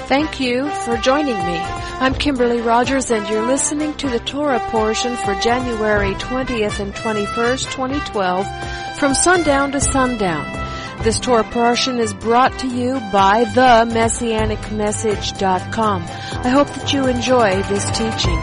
Thank you for joining me. I'm Kimberly Rogers, and you're listening to the Torah portion for January 20th and 21st, 2012, from sundown to sundown. This Torah portion is brought to you by themessianicmessage.com. I hope that you enjoy this teaching.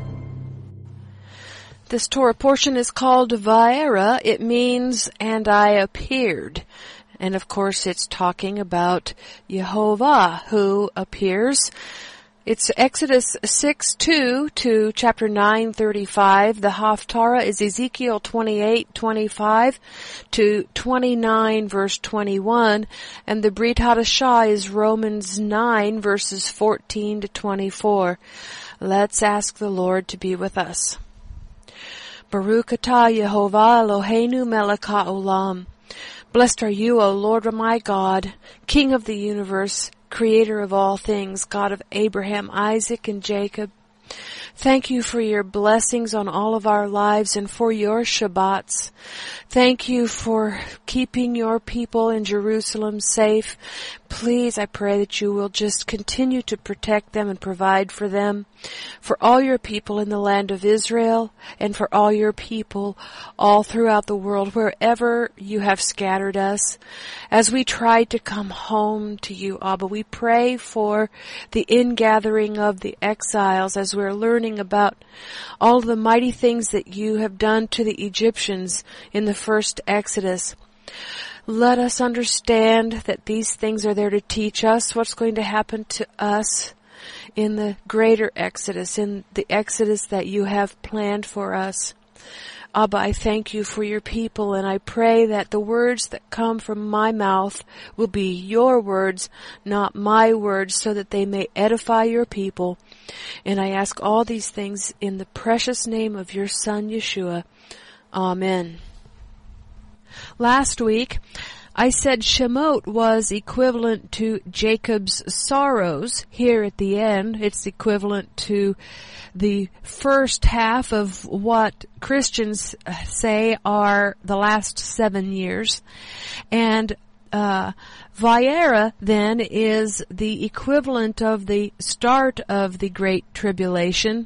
This Torah portion is called Va'era. It means, and I appeared. And of course it's talking about Yehovah who appears. It's Exodus 6:2 to chapter 9:35. The Haftarah is Ezekiel 28:25 to 29 verse 21. And the Brit Hadashah is Romans 9 verses 14 to 24. Let's ask the Lord to be with us. Baruch atah Yehovah Eloheinu melech haolam. Blessed are you, O Lord my God, King of the universe, Creator of all things, God of Abraham, Isaac, and Jacob. Thank you for your blessings on all of our lives and for your Shabbats. Thank you for keeping your people in Jerusalem safe. Please, I pray that you will just continue to protect them and provide for them, for all your people in the land of Israel, and for all your people all throughout the world, wherever you have scattered us. As we try to come home to you, Abba, we pray for the ingathering of the exiles as we're learning about all the mighty things that you have done to the Egyptians in the first Exodus. Let us understand that these things are there to teach us what's going to happen to us in the greater Exodus, in the Exodus that you have planned for us. Abba, I thank you for your people, and I pray that the words that come from my mouth will be your words, not my words, so that they may edify your people. And I ask all these things in the precious name of your Son, Yeshua. Amen. Last week, I said Shemot was equivalent to Jacob's sorrows. Here at the end, it's equivalent to the first half of what Christians say are the last 7 years. And Va'era then is the equivalent of the start of the Great Tribulation.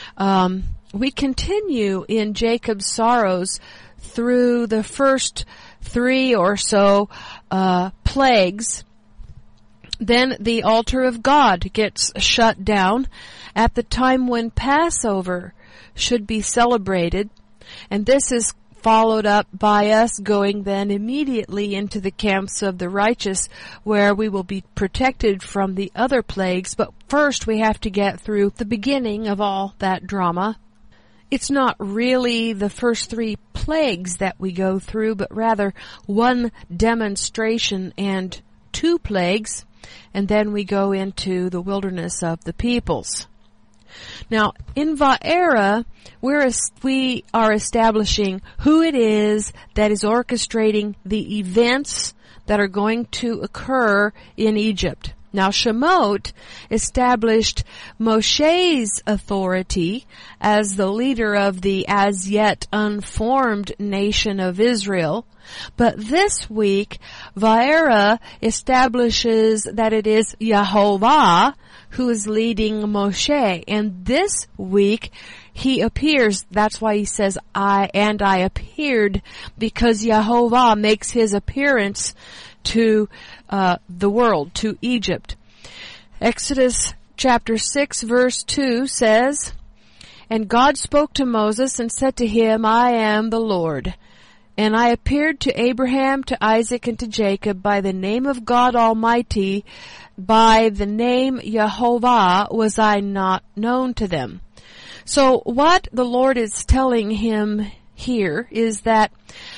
We continue in Jacob's sorrows through the first 3 or so plagues. Then the altar of God gets shut down at the time when Passover should be celebrated. And this is followed up by us going then immediately into the camps of the righteous, where we will be protected from the other plagues. But first we have to get through the beginning of all that drama. It's not really the first 3 plagues that we go through, but rather one demonstration and 2 plagues, and then we go into the wilderness of the peoples. Now, in Va'era, we are establishing who it is that is orchestrating the events that are going to occur in Egypt. Now, Shemot established Moshe's authority as the leader of the as yet unformed nation of Israel. But this week, Va'era establishes that it is Yehovah who is leading Moshe. And this week, he appears. That's why he says, I appeared, because Yehovah makes his appearance to the world, to Egypt. Exodus chapter 6 verse 2 says, And God spoke to Moses and said to him, I am the Lord. And I appeared to Abraham, to Isaac, and to Jacob by the name of God Almighty. By the name Yehovah was I not known to them. So what the Lord is telling him here is that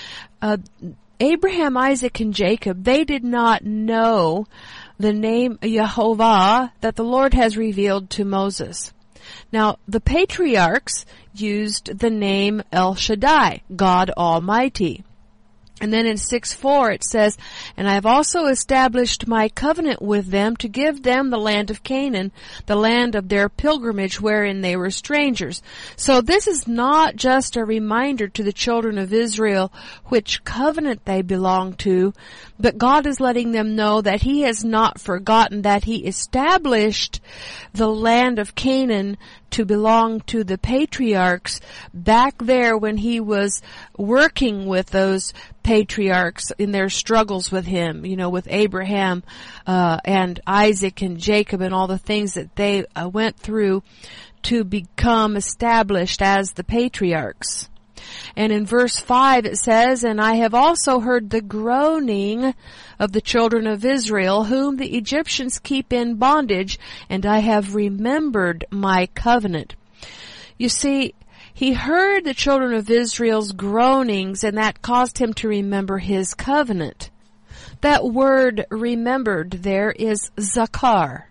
Abraham, Isaac, and Jacob, they did not know the name Yehovah that the Lord has revealed to Moses. Now, the patriarchs used the name El Shaddai, God Almighty. And then in 6:4 it says, "And I have also established my covenant with them to give them the land of Canaan, the land of their pilgrimage wherein they were strangers." So this is not just a reminder to the children of Israel which covenant they belong to, but God is letting them know that He has not forgotten that He established the land of Canaan to belong to the patriarchs back there when He was working with those patriarchs in their struggles with Him, with Abraham and Isaac and Jacob and all the things that they went through to become established as the patriarchs. And in verse 5 it says, "And I have also heard the groaning of the children of Israel, whom the Egyptians keep in bondage, and I have remembered my covenant." You see, he heard the children of Israel's groanings, and that caused him to remember his covenant. That word remembered there is zakar.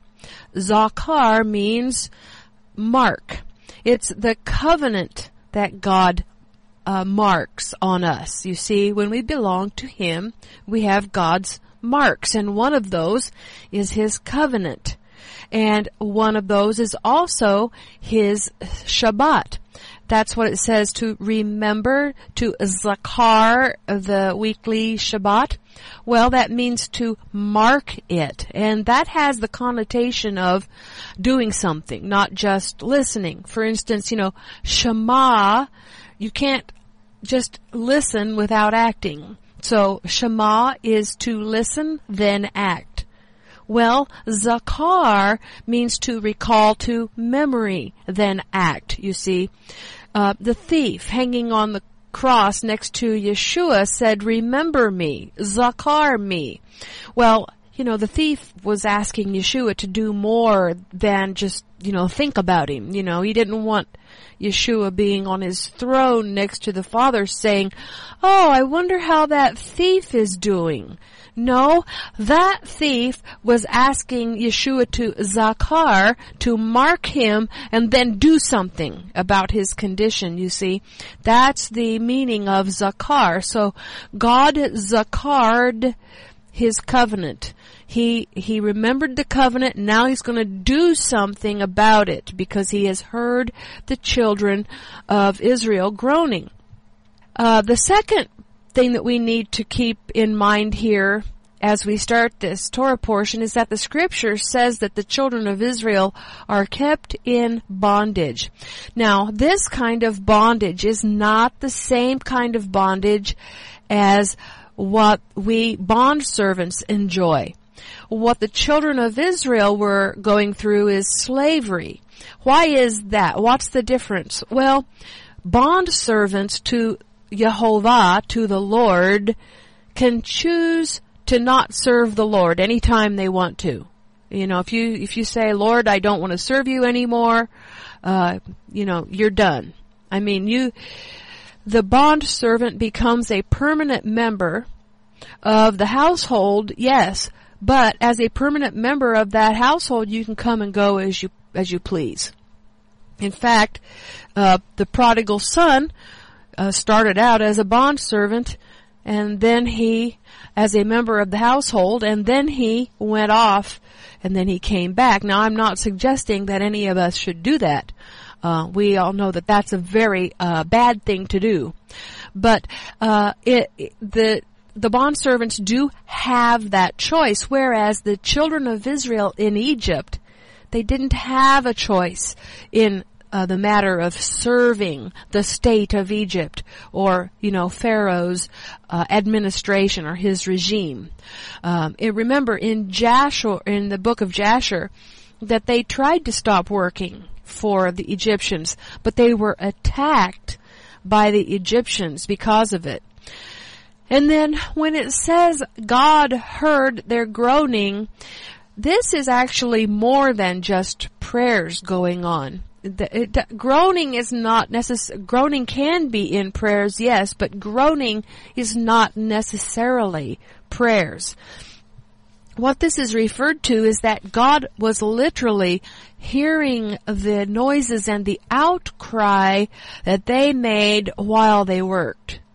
Zakar means mark. It's the covenant that God marks on us. You see, when we belong to Him, we have God's marks, and one of those is His covenant. And one of those is also His Shabbat. That's what it says, to remember, to zakar the weekly Shabbat. Well, that means to mark it. And that has the connotation of doing something, not just listening. For instance, Shema, you can't just listen without acting. So Shema is to listen, then act. Well, zakar means to recall to memory, then act, you see. The thief hanging on the cross next to Yeshua said, "Remember me, zakar me." Well, the thief was asking Yeshua to do more than just, think about him. He didn't want Yeshua being on his throne next to the Father saying, "Oh, I wonder how that thief is doing." No, that thief was asking Yeshua to zakar, to mark him, and then do something about his condition, you see. That's the meaning of zakar. So God zakared His covenant. He remembered the covenant, and now He's going to do something about it because He has heard the children of Israel groaning. The second thing that we need to keep in mind here as we start this Torah portion is that the Scripture says that the children of Israel are kept in bondage. Now, this kind of bondage is not the same kind of bondage as what we bondservants enjoy. What the children of Israel were going through is slavery. Why is that? What's the difference? Well, bondservants to Yehovah, to the Lord, can choose to not serve the Lord anytime they want to. If you say, "Lord, I don't want to serve you anymore," you're done. The bondservant becomes a permanent member of the household, yes, but as a permanent member of that household, you can come and go as you please. In fact, the prodigal son started out as a bondservant, and then he, as a member of the household, and then he went off, and then he came back. Now, I'm not suggesting that any of us should do that. We all know that that's a very bad thing to do. But the bondservants do have that choice, whereas the children of Israel in Egypt, they didn't have a choice in the matter of serving the state of Egypt or, Pharaoh's administration or his regime. Remember in Jasher, in the book of Jasher, that they tried to stop working for the Egyptians, but they were attacked by the Egyptians because of it. And then when it says God heard their groaning, this is actually more than just prayers going on. Groaning is not necessary. Groaning can be in prayers, yes, but groaning is not necessarily prayers. What this is referred to is that God was literally hearing the noises and the outcry that they made while they worked.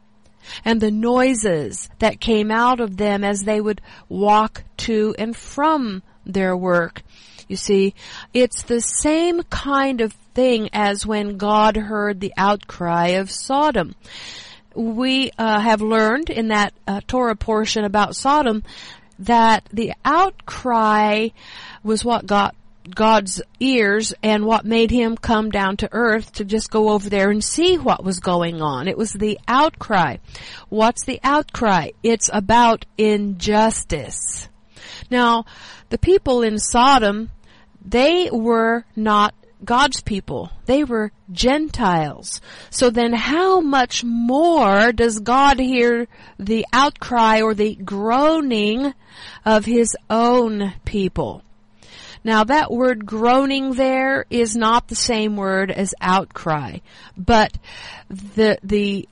and the noises that came out of them as they would walk to and from their work. You see, it's the same kind of thing as when God heard the outcry of Sodom. We have learned in that Torah portion about Sodom that the outcry was what got God's ears and what made him come down to earth to just go over there and see what was going on. It was the outcry. What's the outcry? It's about injustice. Now, the people in Sodom, they were not God's people. They were Gentiles. So then how much more does God hear the outcry or the groaning of his own people? Now that word groaning there is not the same word as outcry, but the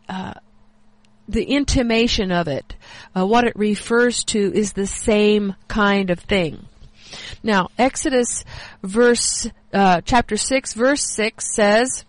intimation of it, what it refers to, is the same kind of thing. Now, Exodus chapter 6, verse 6 says,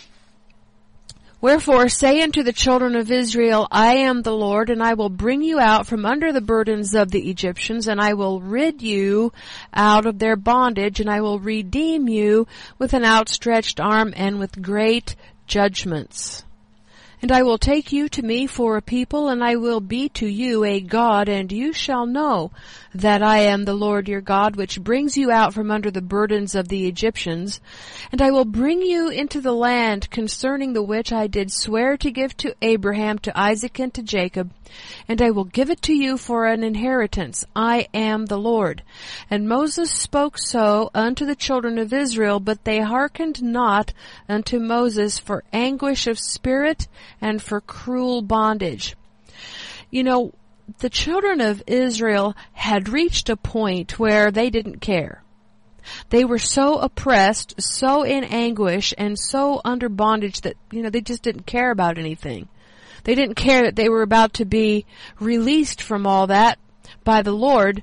"Wherefore say unto the children of Israel, I am the Lord, and I will bring you out from under the burdens of the Egyptians, and I will rid you out of their bondage, and I will redeem you with an outstretched arm and with great judgments. And I will take you to me for a people, and I will be to you a God, and you shall know that I am the Lord your God, which brings you out from under the burdens of the Egyptians. And I will bring you into the land concerning the which I did swear to give to Abraham, to Isaac, and to Jacob. And I will give it to you for an inheritance. I am the Lord. And Moses spoke so unto the children of Israel, but they hearkened not unto Moses for anguish of spirit and for cruel bondage." You know, the children of Israel had reached a point where they didn't care. They were so oppressed, so in anguish, and so under bondage that, they just didn't care about anything. They didn't care that they were about to be released from all that by the Lord.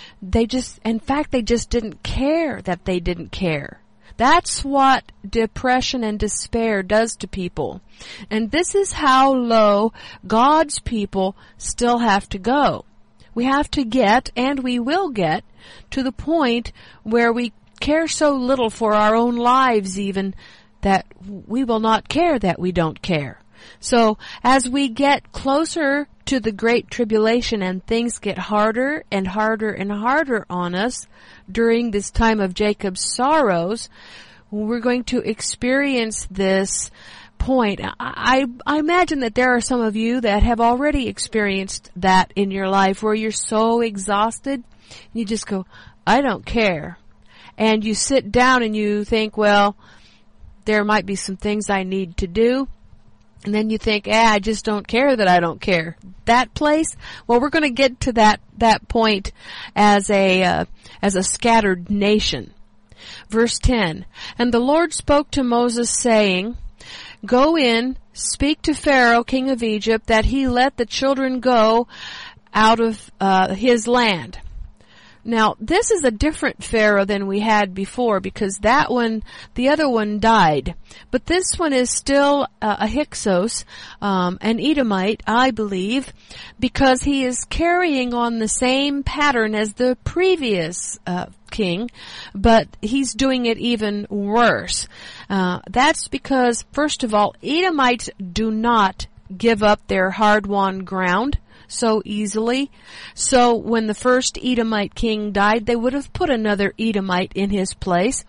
In fact, they just didn't care that they didn't care. That's what depression and despair does to people. And this is how low God's people still have to go. We have to get, and we will get, to the point where we care so little for our own lives even, that we will not care that we don't care. So as we get closer to the Great Tribulation and things get harder and harder and harder on us during this time of Jacob's sorrows, we're going to experience this point. I imagine that there are some of you that have already experienced that in your life, where you're so exhausted, you just go, I don't care. And you sit down and you think, well, there might be some things I need to do. And then you think, I just don't care that I don't care. That place, well, we're going to get to that point as a scattered nation. Verse 10, "And the Lord spoke to Moses, saying, Go in, speak to Pharaoh, king of Egypt, that he let the children go out of his land." Now, this is a different Pharaoh than we had before, because the other one died. But this one is still a Hyksos, an Edomite, I believe, because he is carrying on the same pattern as the previous king, but he's doing it even worse. That's because, first of all, Edomites do not give up their hard-won ground so easily. So when the first Edomite king died, they would have put another Edomite in his place,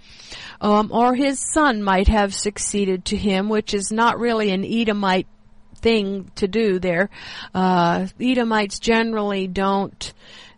or his son might have succeeded to him, which is not really an Edomite thing to do there. Edomites generally don't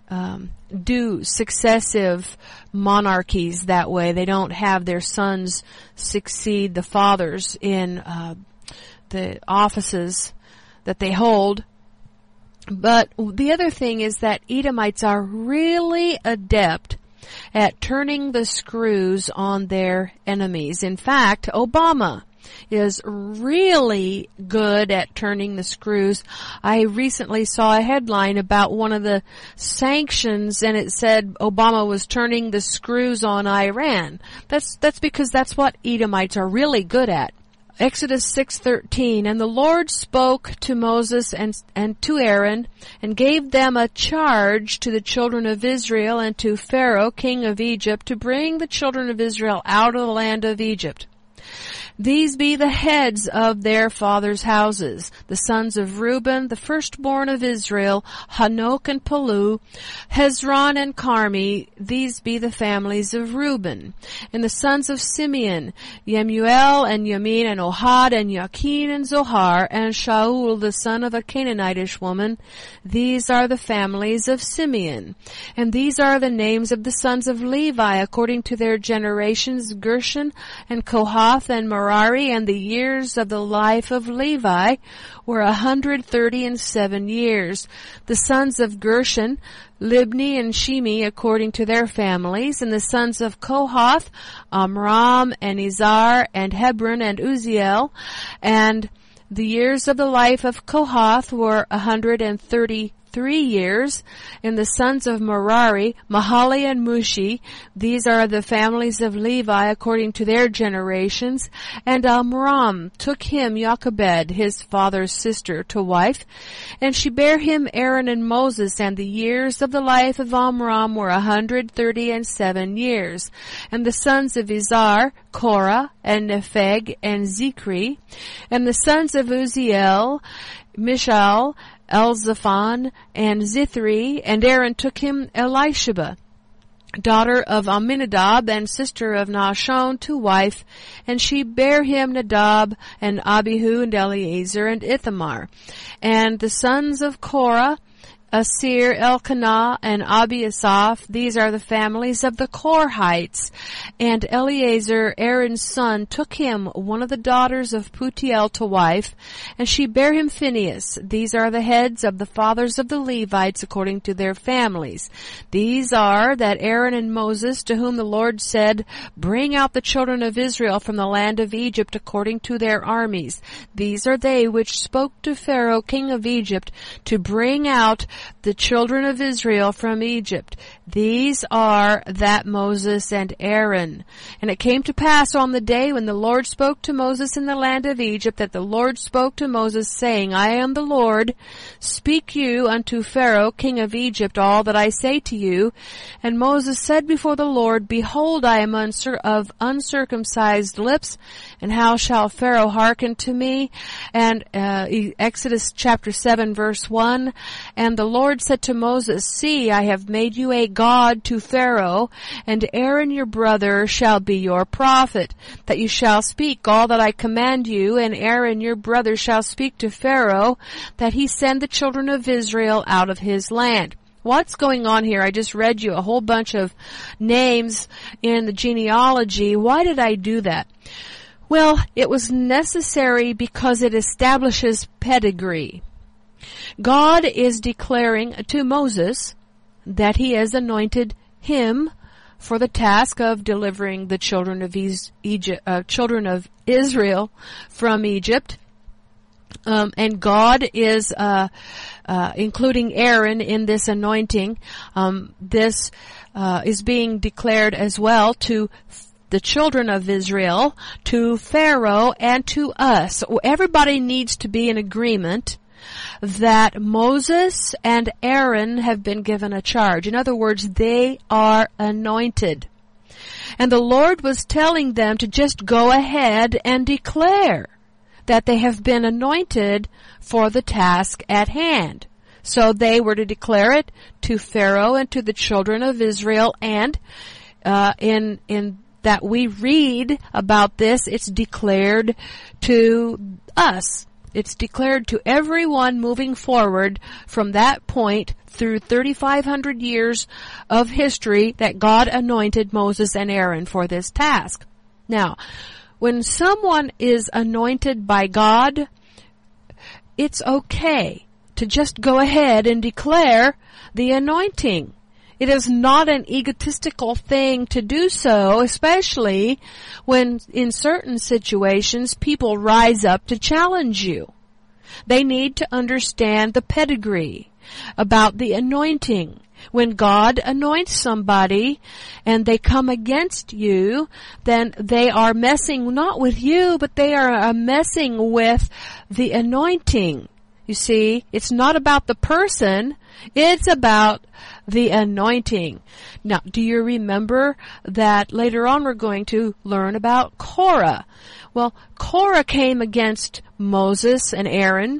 do successive monarchies that way. They don't have their sons succeed the fathers in the offices that they hold. But the other thing is that Edomites are really adept at turning the screws on their enemies. In fact, Obama is really good at turning the screws. I recently saw a headline about one of the sanctions, and it said Obama was turning the screws on Iran. That's because that's what Edomites are really good at. Exodus 6:13, and the Lord spoke to Moses and to Aaron, and gave them a charge to the children of Israel and to Pharaoh, king of Egypt, to bring the children of Israel out of the land of Egypt. These be the heads of their fathers' houses, the sons of Reuben, the firstborn of Israel, Hanok and Palu, Hezron and Carmi. These be the families of Reuben. And the sons of Simeon, Yemuel and Yamin and Ohad and Yakin and Zohar, and Shaul, the son of a Canaanitish woman. These are the families of Simeon. And these are the names of the sons of Levi according to their generations, Gershon and Kohath and Merari. And the years of the life of Levi were 137 years. The sons of Gershon, Libni and Shimi according to their families, and the sons of Kohath, Amram and Izhar and Hebron and Uziel. And the years of the life of Kohath were 133 years. And the sons of Merari, Mahali and Mushi. These are the families of Levi according to their generations. And Amram took him Jochebed, his father's sister, to wife. And she bare him Aaron and Moses. And the years of the life of Amram were 137 years. And the sons of Izhar, Korah, and Nepheg, and Zikri. And the sons of Uziel, Mishael, Elzaphan, and Zithri. And Aaron took him Elisheba, daughter of Aminadab and sister of Nahshon, to wife. And she bare him Nadab and Abihu and Eleazar and Ithamar. And the sons of Korah, Asir, Elkanah, and Abiasaph. These are the families of the Korhites. And Eleazar, Aaron's son, took him one of the daughters of Putiel to wife, and she bare him Phinehas. These are the heads of the fathers of the Levites according to their families. These are that Aaron and Moses, to whom the Lord said, bring out the children of Israel from the land of Egypt according to their armies. These are they which spoke to Pharaoh, king of Egypt, to bring out the children of Israel from Egypt. These are that Moses and Aaron. And it came to pass on the day when the Lord spoke to Moses in the land of Egypt, that the Lord spoke to Moses, saying, I am the Lord. Speak you unto Pharaoh, king of Egypt, all that I say to you. And Moses said before the Lord, behold, I am of uncircumcised lips, and how shall Pharaoh hearken to me? And Exodus chapter 7 verse 1, and the Lord said to Moses, see, I have made you a God to Pharaoh, and Aaron your brother shall be your prophet, that you shall speak all that I command you, and Aaron your brother shall speak to Pharaoh, that he send the children of Israel out of his land. What's going on here? I just read you a whole bunch of names in the genealogy. Why did I do that? Well, it was necessary because it establishes pedigree. God is declaring to Moses that he has anointed him for the task of delivering the children of Israel from Egypt. And God is including Aaron in this anointing. This is being declared as well to the children of Israel, to Pharaoh, and to us. Everybody needs to be in agreement that Moses and Aaron have been given a charge. In other words, they are anointed. And the Lord was telling them to just go ahead and declare that they have been anointed for the task at hand. So they were to declare it to Pharaoh and to the children of Israel, and in that we read about this, it's declared to us. It's declared to everyone moving forward from that point through 3,500 years of history that God anointed Moses and Aaron for this task. Now, when someone is anointed by God, it's okay to just go ahead and declare the anointing. It is not an egotistical thing to do so, especially when in certain situations people rise up to challenge you. They need to understand the pedigree about the anointing. When God anoints somebody and they come against you, then they are messing not with you, but they are messing with the anointing. You see, it's not about the person, it's about the anointing. Now, do you remember that later on we're going to learn about Korah? Well, Korah came against Moses and Aaron.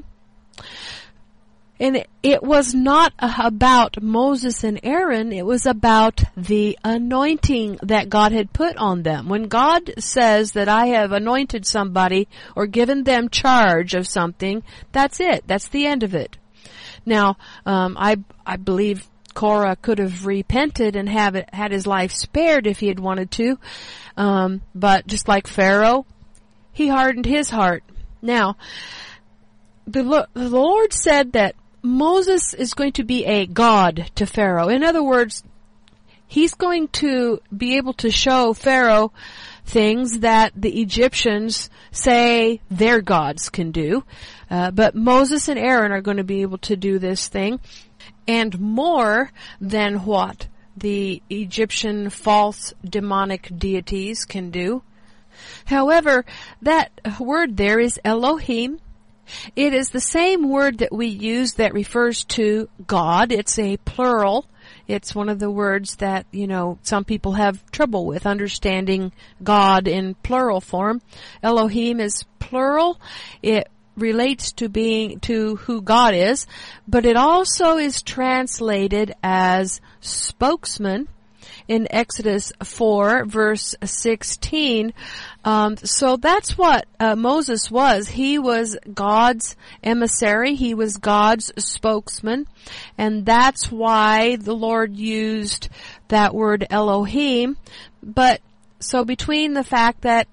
And it was not about Moses and Aaron, it was about the anointing that God had put on them. When God says that I have anointed somebody or given them charge of something, that's it. That's the end of it. Now, I believe Korah could have repented and had his life spared if he had wanted to. But just like Pharaoh, he hardened his heart. Now, the Lord said that Moses is going to be a god to Pharaoh. In other words, he's going to be able to show Pharaoh things that the Egyptians say their gods can do. But Moses and Aaron are going to be able to do this thing, and more than what the Egyptian false demonic deities can do. However, that word there is Elohim. It is the same word that we use that refers to God. It's a plural. It's one of the words that, some people have trouble with understanding God in plural form. Elohim is plural. It relates to who God is, but it also is translated as spokesman in Exodus 4, verse 16. So that's what Moses was. He was God's emissary. He was God's spokesman. And that's why the Lord used that word Elohim. But, so between the fact that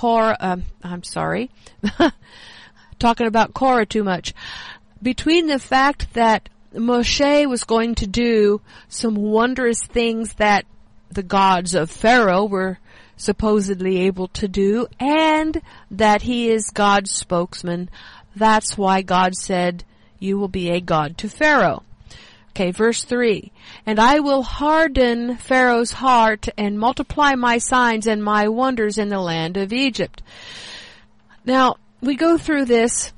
talking about Korah too much. Between the fact that Moshe was going to do some wondrous things that the gods of Pharaoh were supposedly able to do, and that he is God's spokesman. That's why God said, you will be a god to Pharaoh. Okay, verse 3. And I will harden Pharaoh's heart and multiply my signs and my wonders in the land of Egypt. Now, we go through this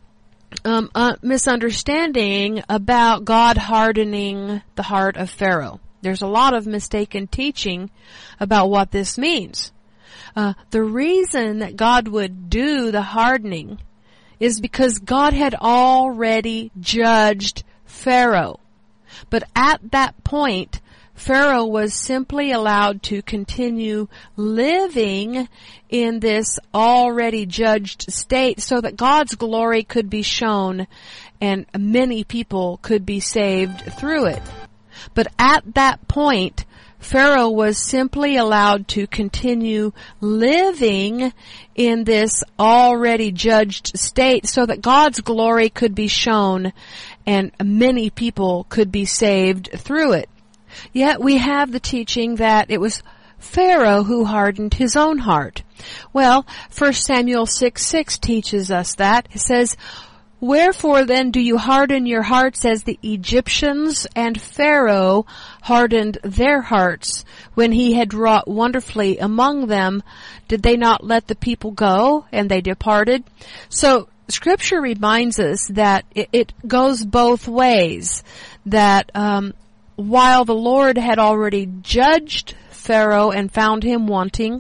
misunderstanding about God hardening the heart of Pharaoh. There's a lot of mistaken teaching about what this means. The reason that God would do the hardening is because God had already judged Pharaoh. But at that point, Pharaoh was simply allowed to continue living in this already judged state so that God's glory could be shown and many people could be saved through it. But at that point, Pharaoh was simply allowed to continue living in this already judged state so that God's glory could be shown and many people could be saved through it. Yet we have the teaching that it was Pharaoh who hardened his own heart. Well, 1 Samuel 6:6 teaches us that. It says, Wherefore then do you harden your hearts as the Egyptians and Pharaoh hardened their hearts when he had wrought wonderfully among them? Did they not let the people go and they departed? So Scripture reminds us that it goes both ways. That while the Lord had already judged Pharaoh and found him wanting,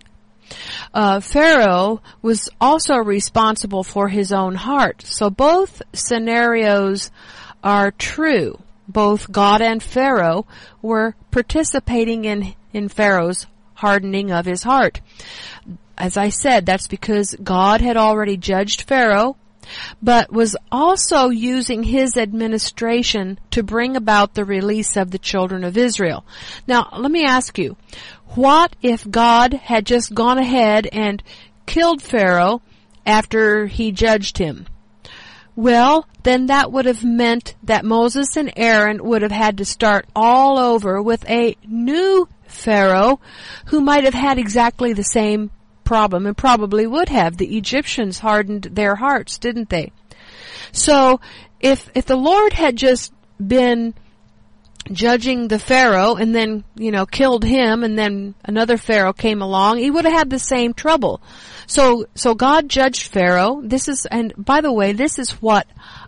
Pharaoh was also responsible for his own heart. So both scenarios are true. Both God and Pharaoh were participating in Pharaoh's hardening of his heart. As I said, that's because God had already judged Pharaoh, but was also using his administration to bring about the release of the children of Israel. Now, let me ask you, what if God had just gone ahead and killed Pharaoh after he judged him? Well, then that would have meant that Moses and Aaron would have had to start all over with a new Pharaoh who might have had exactly the same problem, and probably would have. The Egyptians hardened their hearts, didn't they? So if the Lord had just been judging the Pharaoh and then, killed him, and then another Pharaoh came along, he would have had the same trouble. So God judged Pharaoh. And by the way, this is what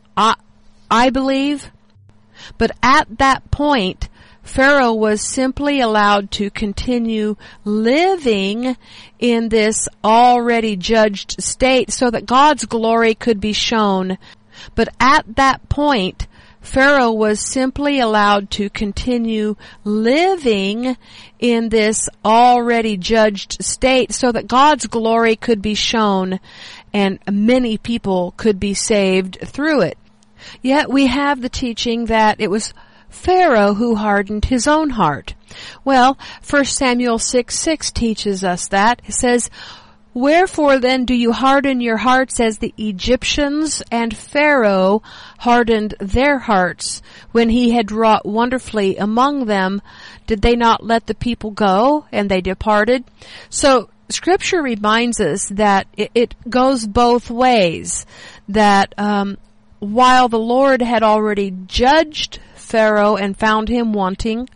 I believe. But at that point, Pharaoh was simply allowed to continue living in this already judged state so that God's glory could be shown. But at that point, Pharaoh was simply allowed to continue living in this already judged state so that God's glory could be shown and many people could be saved through it. Yet we have the teaching that it was Pharaoh who hardened his own heart. Well, 1 Samuel 6:6 teaches us that. It says, "Wherefore then do you harden your hearts as the Egyptians and Pharaoh hardened their hearts? When he had wrought wonderfully among them, did they not let the people go, and they departed?" So Scripture reminds us that it goes both ways. That while the Lord had already judged Pharaoh and found him wanting,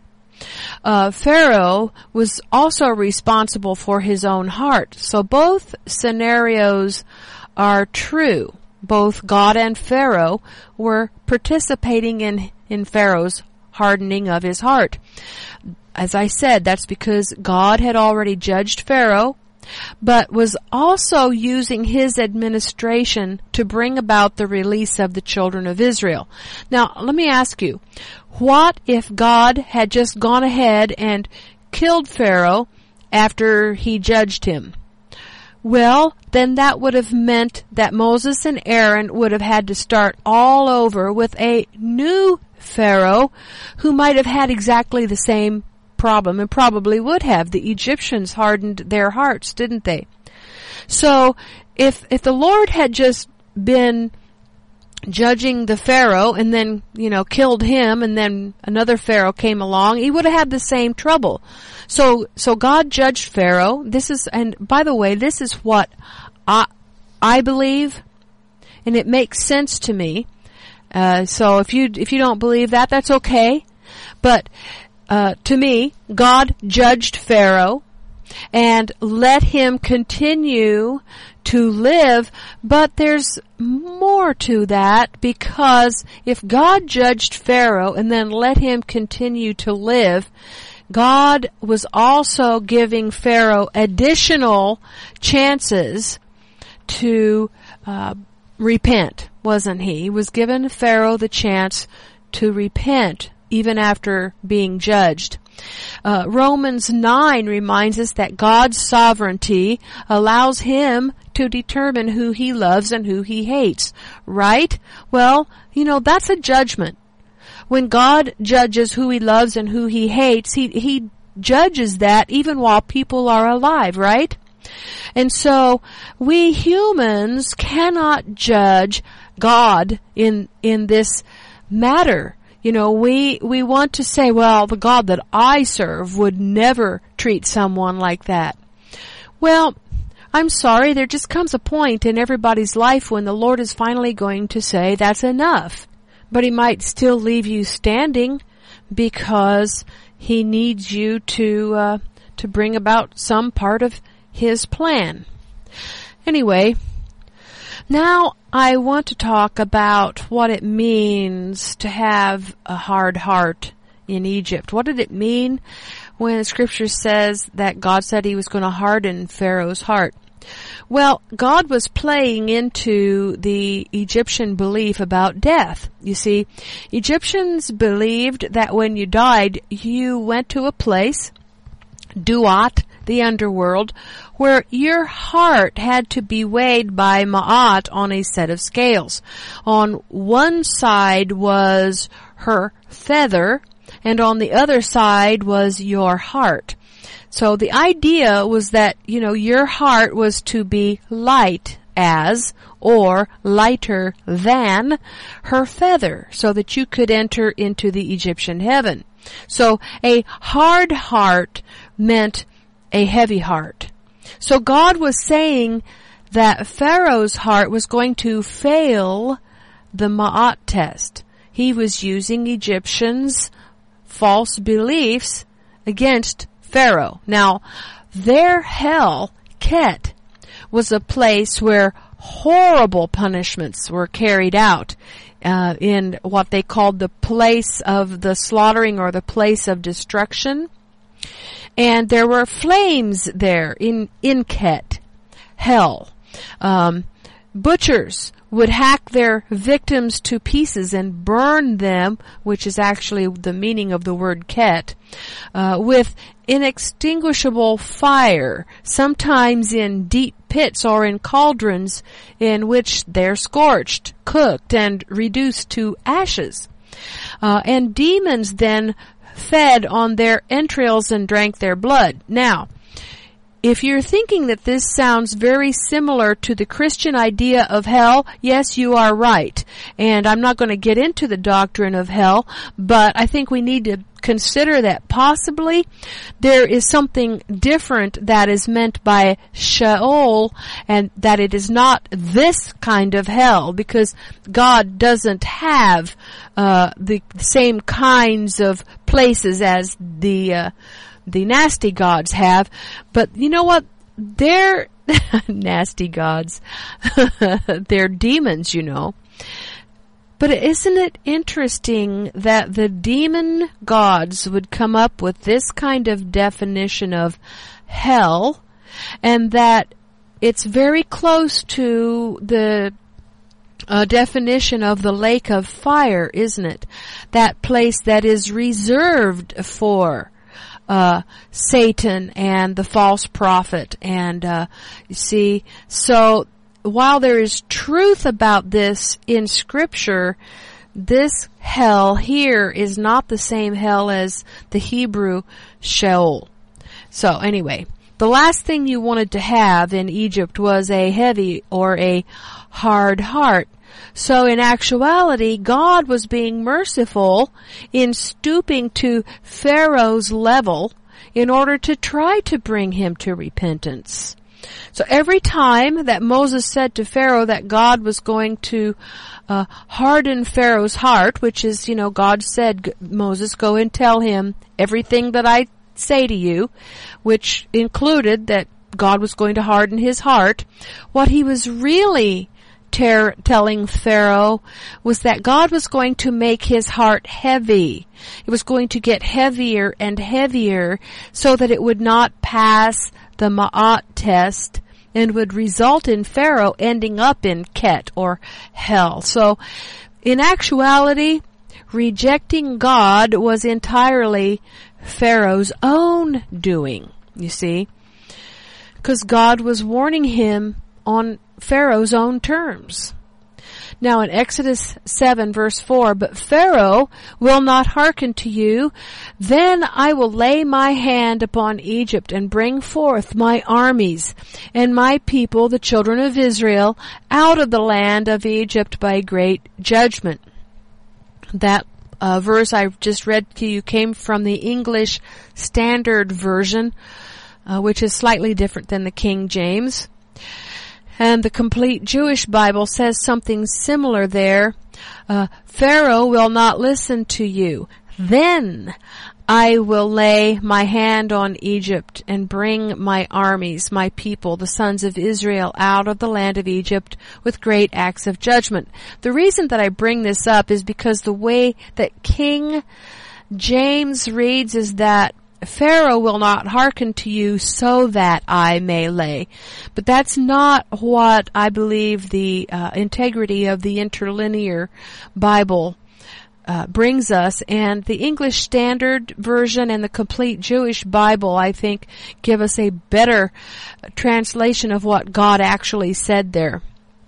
Pharaoh was also responsible for his own heart. So both scenarios are true. Both God and Pharaoh were participating in Pharaoh's hardening of his heart. As I said, that's because God had already judged Pharaoh, but was also using his administration to bring about the release of the children of Israel. Now, let me ask you, what if God had just gone ahead and killed Pharaoh after he judged him? Well, then that would have meant that Moses and Aaron would have had to start all over with a new Pharaoh who might have had exactly the same problem, and probably would have. The Egyptians hardened their hearts, didn't they? So if the Lord had just been judging the Pharaoh and then, killed him, and then another Pharaoh came along, he would have had the same trouble. So God judged Pharaoh. And by the way, this is what I believe, and it makes sense to me. So if you don't believe that, that's okay. But to me, God judged Pharaoh and let him continue to live, but there's more to that, because if God judged Pharaoh and then let him continue to live, God was also giving Pharaoh additional chances to repent, wasn't he? He was giving Pharaoh the chance to repent even after being judged. Romans 9 reminds us that God's sovereignty allows him to determine who he loves and who he hates, right? Well, that's a judgment. When God judges who he loves and who he hates, he judges that even while people are alive, right? And so we humans cannot judge God in this matter. We want to say, well, the God that I serve would never treat someone like that. Well, I'm sorry, there just comes a point in everybody's life when the Lord is finally going to say, that's enough. But he might still leave you standing because he needs you to bring about some part of his plan. Anyway, now I want to talk about what it means to have a hard heart in Egypt. What did it mean when Scripture says that God said he was going to harden Pharaoh's heart? Well, God was playing into the Egyptian belief about death. You see, Egyptians believed that when you died, you went to a place, Duat, the underworld, where your heart had to be weighed by Ma'at on a set of scales. On one side was her feather, and on the other side was your heart. So the idea was that, your heart was to be light as, or lighter than, her feather, so that you could enter into the Egyptian heaven. So a hard heart meant a heavy heart. So God was saying that Pharaoh's heart was going to fail the Ma'at test. He was using Egyptians false beliefs against Pharaoh. Now, their hell, Ket, was a place where horrible punishments were carried out in what they called the place of the slaughtering or the place of destruction. And there were flames there in Ket, hell. Butchers would hack their victims to pieces and burn them, which is actually the meaning of the word Ket, with inextinguishable fire, sometimes in deep pits or in cauldrons in which they're scorched, cooked, and reduced to ashes. And demons then fed on their entrails and drank their blood. Now, if you're thinking that this sounds very similar to the Christian idea of hell, yes, you are right. And I'm not going to get into the doctrine of hell, but I think we need to consider that possibly there is something different that is meant by Sheol, and that it is not this kind of hell, because God doesn't have the same kinds of places as the nasty gods have. But you know what? They're nasty gods. They're demons, you know. But isn't it interesting that the demon gods would come up with this kind of definition of hell, and that it's very close to the definition of the lake of fire, isn't it? That place that is reserved for Satan and the false prophet. And you see, so while there is truth about this in Scripture, this hell here is not the same hell as the Hebrew Sheol. So anyway, the last thing you wanted to have in Egypt was a heavy or a hard heart. So in actuality, God was being merciful in stooping to Pharaoh's level in order to try to bring him to repentance. So every time that Moses said to Pharaoh that God was going to harden Pharaoh's heart, which is, you know, God said, Moses, go and tell him everything that I say to you, which included that God was going to harden his heart, what he was really telling Pharaoh was that God was going to make his heart heavy. It was going to get heavier and heavier so that it would not pass the Ma'at test and would result in Pharaoh ending up in Ket or hell. So in actuality, rejecting God was entirely Pharaoh's own doing, you see, because God was warning him on Pharaoh's own terms. Now in Exodus 7 verse 4, but Pharaoh will not hearken to you. Then I will lay my hand upon Egypt and bring forth my armies and my people, the children of Israel, out of the land of Egypt by great judgment. That verse I just read to you came from the English Standard Version, which is slightly different than the King James. And the Complete Jewish Bible says something similar there. Pharaoh will not listen to you. Then I will lay my hand on Egypt and bring my armies, my people, the sons of Israel, out of the land of Egypt with great acts of judgment. The reason that I bring this up is because the way that King James reads is that Pharaoh will not hearken to you so that I may lay. But that's not what I believe the integrity of the interlinear Bible brings us. And the English Standard Version and the Complete Jewish Bible, I think, give us a better translation of what God actually said there.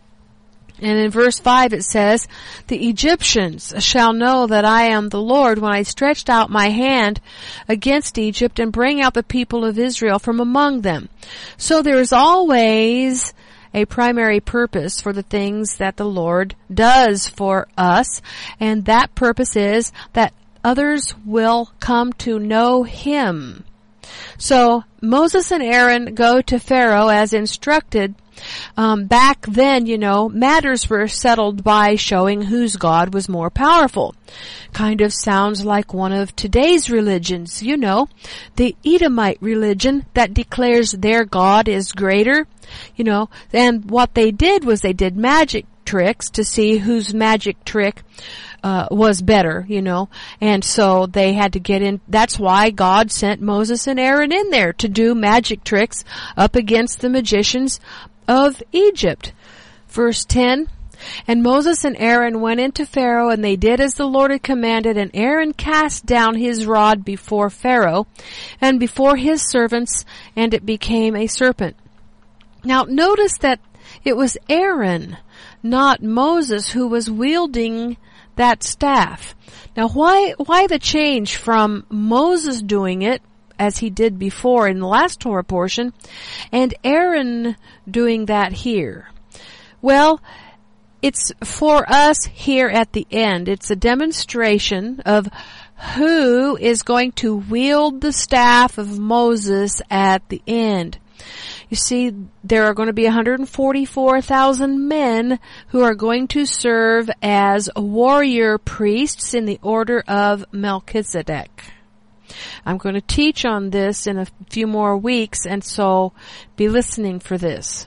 And in verse 5 it says, the Egyptians shall know that I am the Lord when I stretched out my hand against Egypt and bring out the people of Israel from among them. So there is always a primary purpose for the things that the Lord does for us, and that purpose is that others will come to know Him. So Moses and Aaron go to Pharaoh as instructed. Back then, matters were settled by showing whose God was more powerful. Kind of sounds like one of today's religions, the Edomite religion that declares their God is greater, and what they did was they did magic tricks to see whose magic trick was better, and so they had to get in. That's why God sent Moses and Aaron in there to do magic tricks up against the magicians of Egypt. Verse 10, and Moses and Aaron went into Pharaoh, and they did as the Lord had commanded, and Aaron cast down his rod before Pharaoh and before his servants, and it became a serpent. Now notice that it was Aaron, not Moses, who was wielding that staff. Now why the change from Moses doing it as he did before in the last Torah portion, and Aaron doing that here? Well, it's for us here at the end. It's a demonstration of who is going to wield the staff of Moses at the end. You see, there are going to be 144,000 men who are going to serve as warrior priests in the order of Melchizedek. I'm going to teach on this in a few more weeks, and so be listening for this.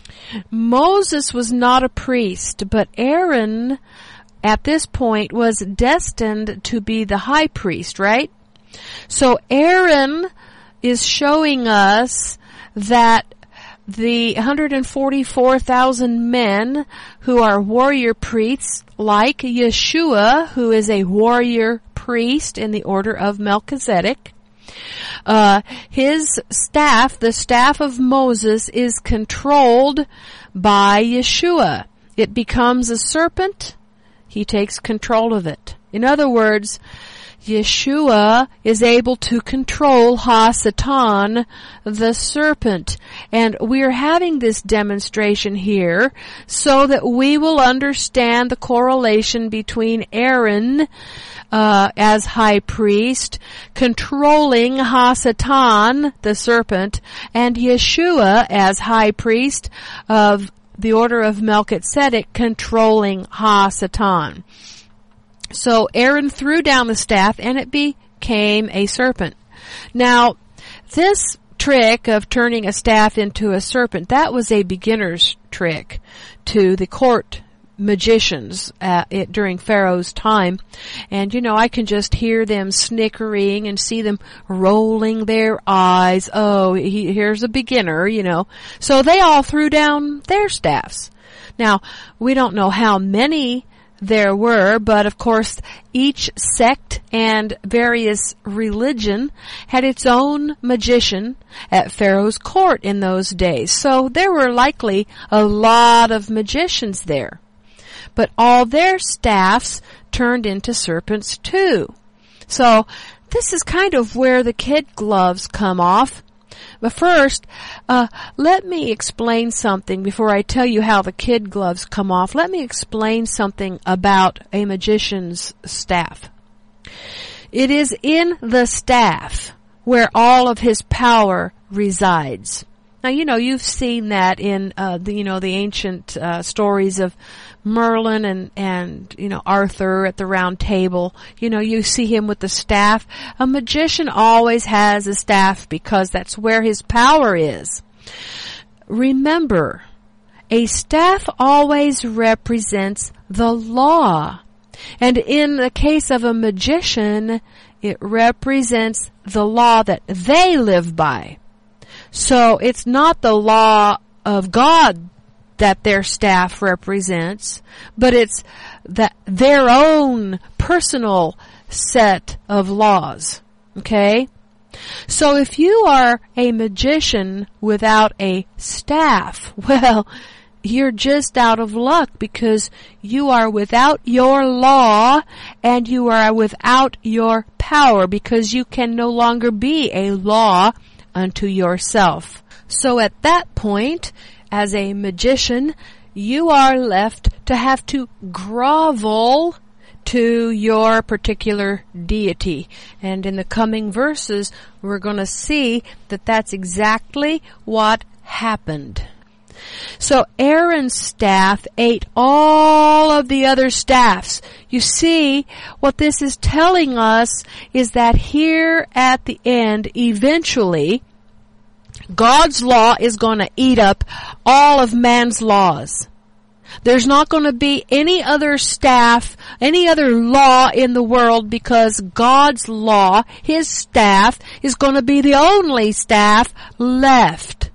Moses was not a priest, but Aaron at this point was destined to be the high priest, right? So Aaron is showing us that the 144,000 men who are warrior priests, like Yeshua, who is a warrior priest in the order of Melchizedek, his staff, the staff of Moses, is controlled by Yeshua. It becomes a serpent. He takes control of it. In other words, Yeshua is able to control Ha-Satan, the serpent. And we're having this demonstration here so that we will understand the correlation between Aaron as high priest controlling Ha-Satan, the serpent, and Yeshua as high priest of the order of Melchizedek controlling Ha-Satan. So Aaron threw down the staff and it became a serpent. Now, this trick of turning a staff into a serpent, that was a beginner's trick to the court magicians during Pharaoh's time. And I can just hear them snickering and see them rolling their eyes. Oh, here's a beginner, So they all threw down their staffs. Now, we don't know how many there were, but of course each sect and various religion had its own magician at Pharaoh's court in those days. So there were likely a lot of magicians there. But all their staffs turned into serpents too. So this is kind of where the kid gloves come off. But first, let me explain something before I tell you how the kid gloves come off. Let me explain something about a magician's staff. It is in the staff where all of his power resides. Now, you've seen that in, the ancient, stories of Merlin and Arthur at the round table. You see him with the staff. A magician always has a staff because that's where his power is. Remember, a staff always represents the law. And in the case of a magician, it represents the law that they live by. So it's not the law of God that their staff represents, but it's their own personal set of laws. Okay? So if you are a magician without a staff, well, you're just out of luck because you are without your law and you are without your power because you can no longer be a law unto yourself. So at that point, as a magician, you are left to have to grovel to your particular deity. And in the coming verses, we're going to see that that's exactly what happened. So Aaron's staff ate all of the other staffs. You see, what this is telling us is that here at the end, eventually, God's law is going to eat up all of man's laws. There's not going to be any other staff, any other law in the world, because God's law, His staff, is going to be the only staff left.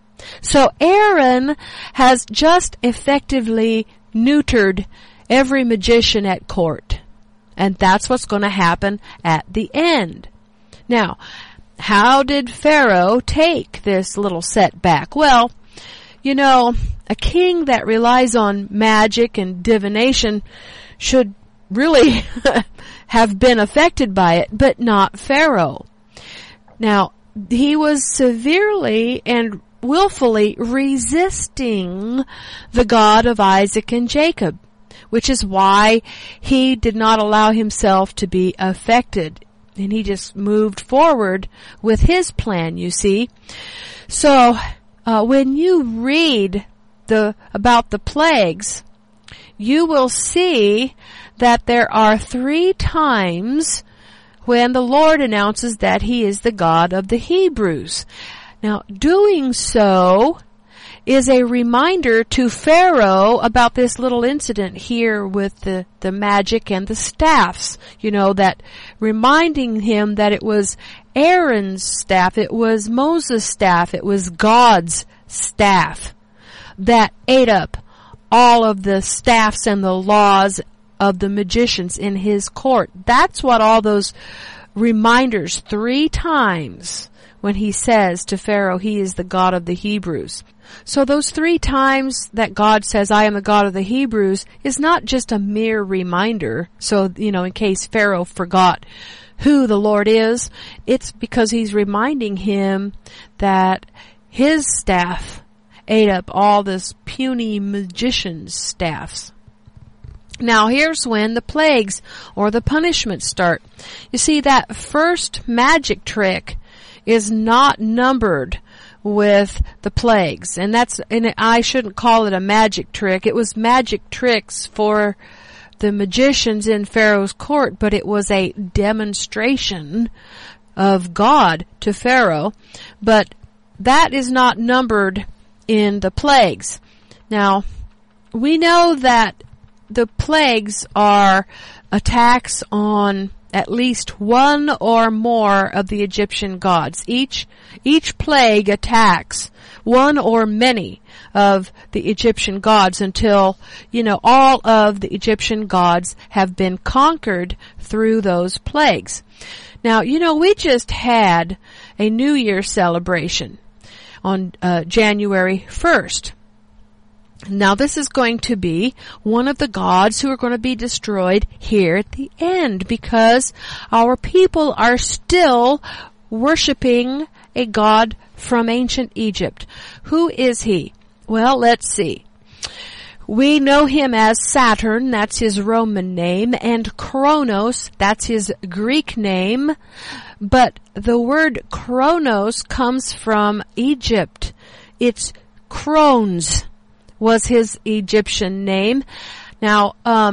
So Aaron has just effectively neutered every magician at court. And that's what's going to happen at the end. Now, how did Pharaoh take this little setback? Well, you know, a king that relies on magic and divination should really have been affected by it, but not Pharaoh. Now, he was severely and willfully resisting the God of Isaac and Jacob, which is why he did not allow himself to be affected. And he just moved forward with his plan, you see. So, when you read about the plagues, you will see that there are 3 times when the Lord announces that He is the God of the Hebrews. Now, doing so is a reminder to Pharaoh about this little incident here with the magic and the staffs. You know, that reminding him that it was Aaron's staff, it was Moses' staff, it was God's staff that ate up all of the staffs and the laws of the magicians in his court. That's what all those reminders 3 times when he says to Pharaoh, He is the God of the Hebrews. So those 3 times that God says, I am the God of the Hebrews, is not just a mere reminder. So, you know, in case Pharaoh forgot who the Lord is, it's because He's reminding him that his staff ate up all this puny magician's staffs. Now here's when the plagues or the punishments start. You see, that first magic trick is not numbered with the plagues. And I shouldn't call it a magic trick. It was magic tricks for the magicians in Pharaoh's court, but it was a demonstration of God to Pharaoh. But that is not numbered in the plagues. Now, we know that the plagues are attacks on at least one or more of the Egyptian gods. Each plague attacks one or many of the Egyptian gods until, you know, all of the Egyptian gods have been conquered through those plagues. Now, you know, we just had a New Year celebration on January 1st. Now this is going to be one of the gods who are going to be destroyed here at the end, because our people are still worshiping a god from ancient Egypt. Who is he? Well, let's see. We know him as Saturn, that's his Roman name, and Kronos, that's his Greek name. But the word Kronos comes from Egypt. It's Kronos was his Egyptian name. Now,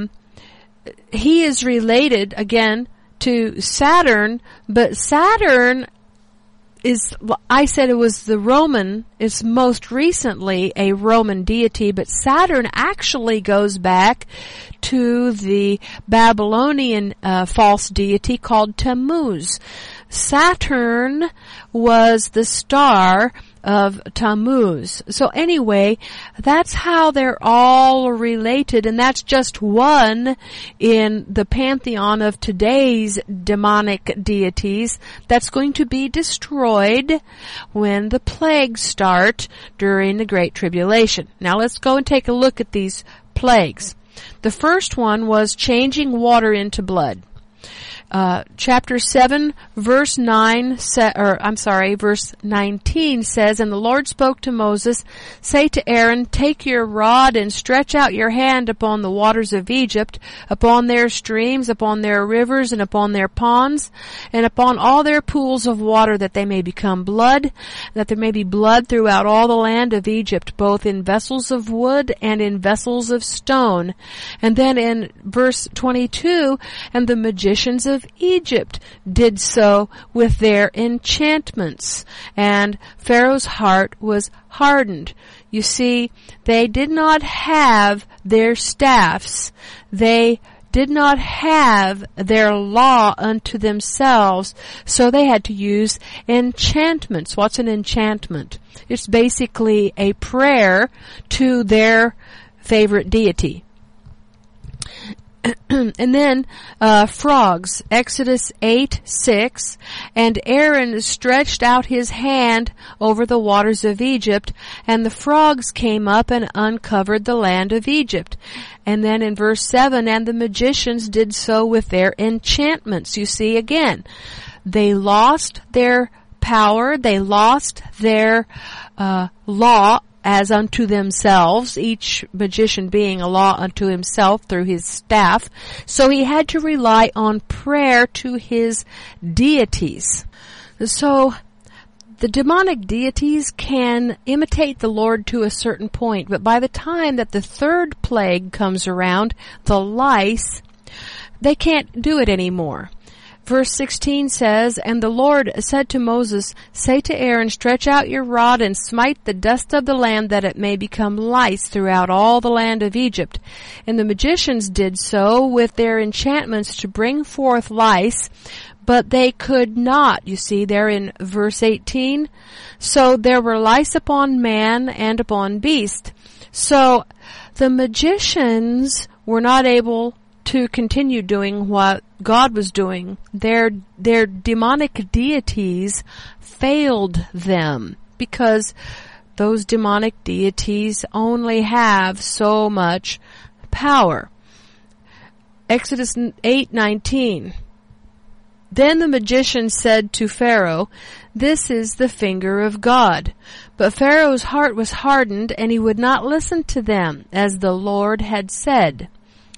he is related, again, to Saturn, but Saturn is, I said it was the Roman, it's most recently a Roman deity, but Saturn actually goes back to the Babylonian false deity called Tammuz. Saturn was the star of Tammuz. So anyway, that's how they're all related, and that's just one in the pantheon of today's demonic deities that's going to be destroyed when the plagues start during the Great Tribulation. Now let's go and take a look at these plagues. The first one was changing water into blood. Chapter 7, verse 19 says, And the Lord spoke to Moses, Say to Aaron, Take your rod and stretch out your hand upon the waters of Egypt, upon their streams, upon their rivers, and upon their ponds, and upon all their pools of water, that they may become blood, that there may be blood throughout all the land of Egypt, both in vessels of wood and in vessels of stone. And then in verse 22, And the magicians of Egypt did so with their enchantments, and Pharaoh's heart was hardened. You see, they did not have their staffs. They did not have their law unto themselves, so they had to use enchantments. What's an enchantment? It's basically a prayer to their favorite deity. And then frogs, Exodus 8:6, And Aaron stretched out his hand over the waters of Egypt, and the frogs came up and uncovered the land of Egypt. And then in verse 7, And the magicians did so with their enchantments. You see, again, they lost their power, they lost their law as unto themselves, each magician being a law unto himself through his staff. So he had to rely on prayer to his deities. So the demonic deities can imitate the Lord to a certain point, but by the time that the third plague comes around, the lice, they can't do it anymore. Verse 16 says, And the Lord said to Moses, Say to Aaron, Stretch out your rod and smite the dust of the land, that it may become lice throughout all the land of Egypt. And the magicians did so with their enchantments to bring forth lice, but they could not. You see there in verse 18. So there were lice upon man and upon beast. So the magicians were not able to continue doing what God was doing. Their demonic deities failed them, because those demonic deities only have so much power. Exodus 8:19. Then the magician said to Pharaoh, This is the finger of God. But Pharaoh's heart was hardened, and he would not listen to them, as the Lord had said.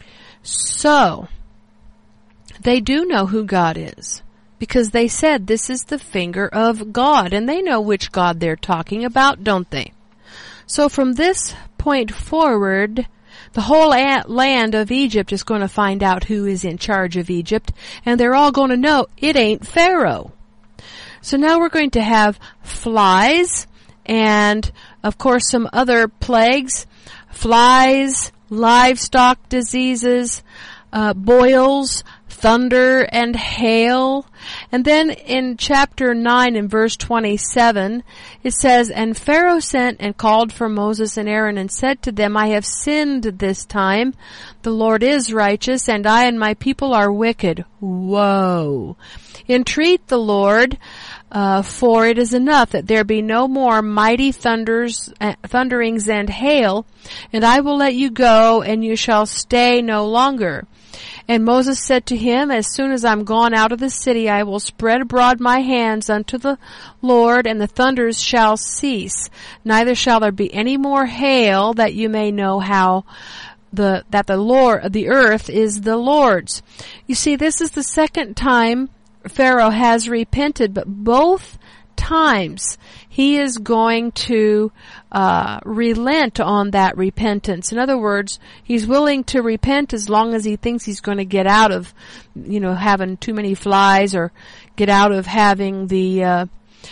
So, they do know who God is, because they said this is the finger of God, and they know which God they're talking about, don't they? So from this point forward, the whole land of Egypt is going to find out who is in charge of Egypt, and they're all going to know it ain't Pharaoh. So now we're going to have flies, and of course some other plagues, flies, livestock diseases, boils, thunder, and hail. And then in chapter 9 in verse 27, it says, And Pharaoh sent and called for Moses and Aaron and said to them, I have sinned this time. The Lord is righteous, and I and my people are wicked. Whoa. Entreat the Lord, for it is enough that there be no more mighty thunderings and hail, and I will let you go, and you shall stay no longer. And Moses said to him, As soon as I'm gone out of the city, I will spread abroad my hands unto the Lord, and the thunders shall cease. Neither shall there be any more hail, that you may know how the earth is the Lord's. You see, this is the second time Pharaoh has repented, but both times he is going to relent on that repentance. In other words, he's willing to repent as long as he thinks he's going to get out of, having too many flies, or get out of having the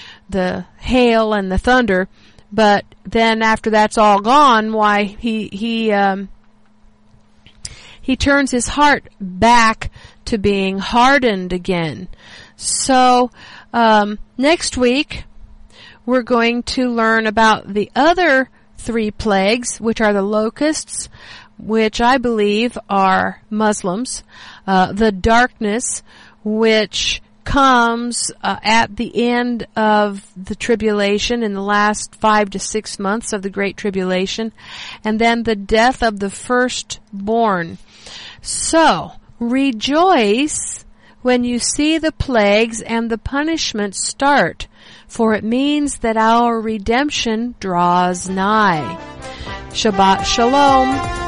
hail and the thunder. But then after that's all gone, why he turns his heart back to being hardened again. So next week we're going to learn about the other 3 plagues, which are the locusts, which I believe are Muslims, the darkness, which comes at the end of the tribulation, in the last 5 to 6 months of the Great Tribulation, and then the death of the firstborn. So, rejoice when you see the plagues and the punishments start, for it means that our redemption draws nigh. Shabbat Shalom.